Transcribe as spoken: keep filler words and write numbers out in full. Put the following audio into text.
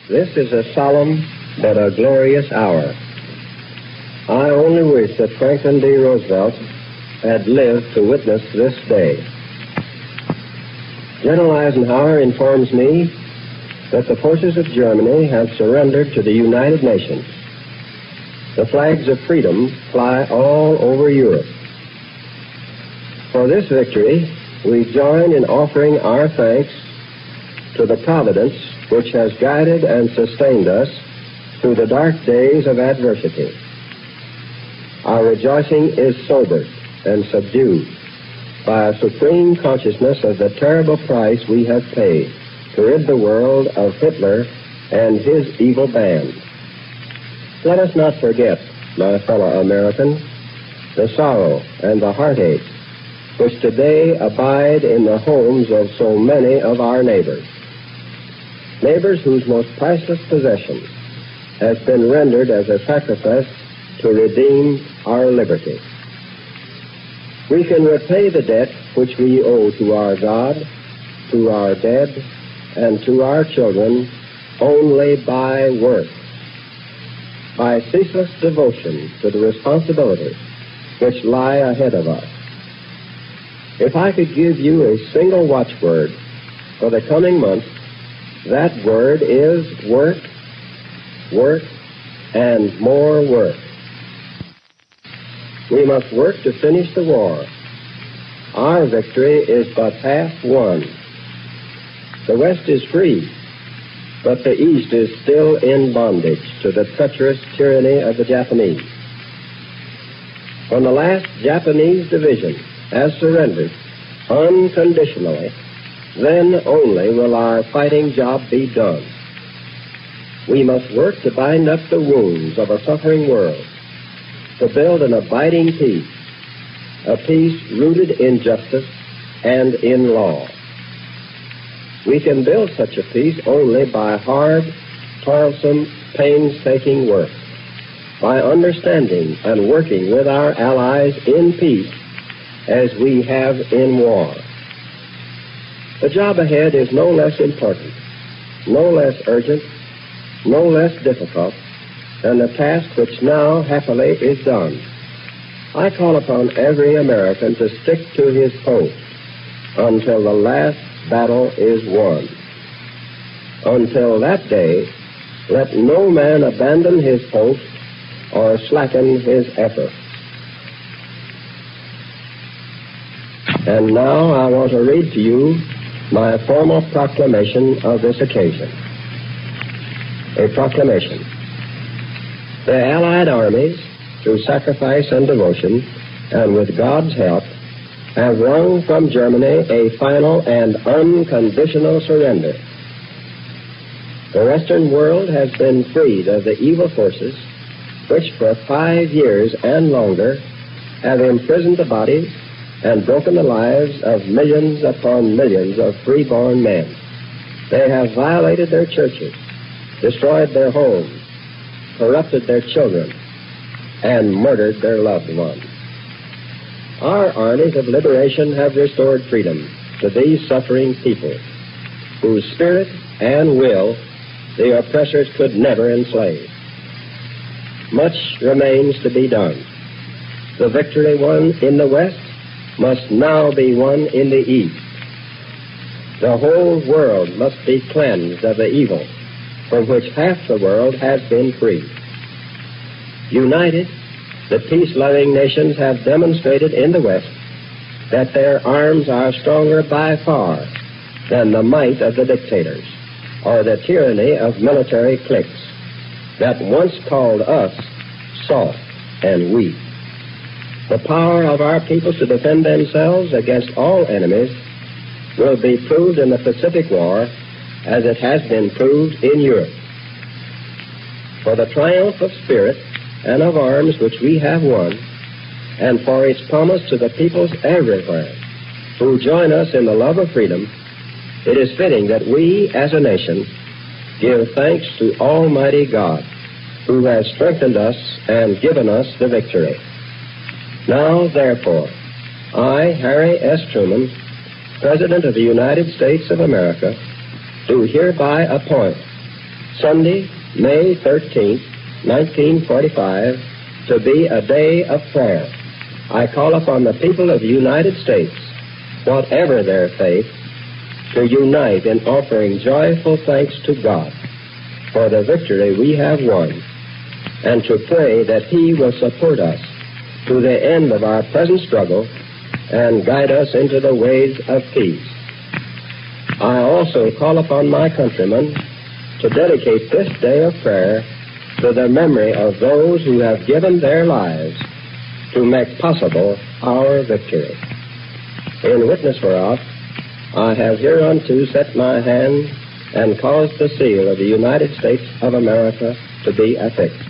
This is a solemn but a glorious hour. I only wish that Franklin D. Roosevelt had lived to witness this day. General Eisenhower informs me that the forces of Germany have surrendered to the United Nations. The flags of freedom fly all over Europe. For this victory, we join in offering our thanks to the Providence which has guided and sustained us through the dark days of adversity. Our rejoicing is sobered and subdued by a supreme consciousness of the terrible price we have paid to rid the world of Hitler and his evil band. Let us not forget, my fellow Americans, the sorrow and the heartache which today abide in the homes of so many of our neighbors. Neighbors whose most priceless possession has been rendered as a sacrifice to redeem our liberty. We can repay the debt which we owe to our God, to our dead, and to our children only by work, by ceaseless devotion to the responsibilities which lie ahead of us. If I could give you a single watchword for the coming months, that word is work, work, and more work. We must work to finish the war. Our victory is but half won. The West is free, but the East is still in bondage to the treacherous tyranny of the Japanese. When the last Japanese division has surrendered unconditionally, then only will our fighting job be done. We must work to bind up the wounds of a suffering world, to build an abiding peace, a peace rooted in justice and in law. We can build such a peace only by hard, toilsome, painstaking work, by understanding and working with our allies in peace as we have in war. The job ahead is no less important, no less urgent, no less difficult than the task which now happily is done. I call upon every American to stick to his post until the last battle is won. Until that day, let no man abandon his post or slacken his effort. And now I want to read to you my formal proclamation of this occasion. A proclamation. The Allied armies, through sacrifice and devotion, and with God's help, have wrung from Germany a final and unconditional surrender. The Western world has been freed of the evil forces which for five years and longer have imprisoned the bodies and broken the lives of millions upon millions of freeborn men. They have violated their churches, destroyed their homes, corrupted their children, and murdered their loved ones. Our armies of liberation have restored freedom to these suffering people, whose spirit and will the oppressors could never enslave. Much remains to be done. The victory won in the West must now be won in the East. The whole world must be cleansed of the evil from which half the world has been free. United, the peace-loving nations have demonstrated in the West that their arms are stronger by far than the might of the dictators or the tyranny of military cliques that once called us soft and weak. The power of our peoples to defend themselves against all enemies will be proved in the Pacific War as it has been proved in Europe. For the triumph of spirit and of arms which we have won, and for its promise to the peoples everywhere who join us in the love of freedom, it is fitting that we as a nation give thanks to Almighty God, who has strengthened us and given us the victory. Now, therefore, I, Harry S. Truman, President of the United States of America, do hereby appoint Sunday, May thirteenth, nineteen forty-five, to be a day of prayer. I call upon the people of the United States, whatever their faith, to unite in offering joyful thanks to God for the victory we have won, and to pray that He will support us to the end of our present struggle and guide us into the ways of peace. I also call upon my countrymen to dedicate this day of prayer to the memory of those who have given their lives to make possible our victory. In witness whereof, I have hereunto set my hand and caused the seal of the United States of America to be affixed.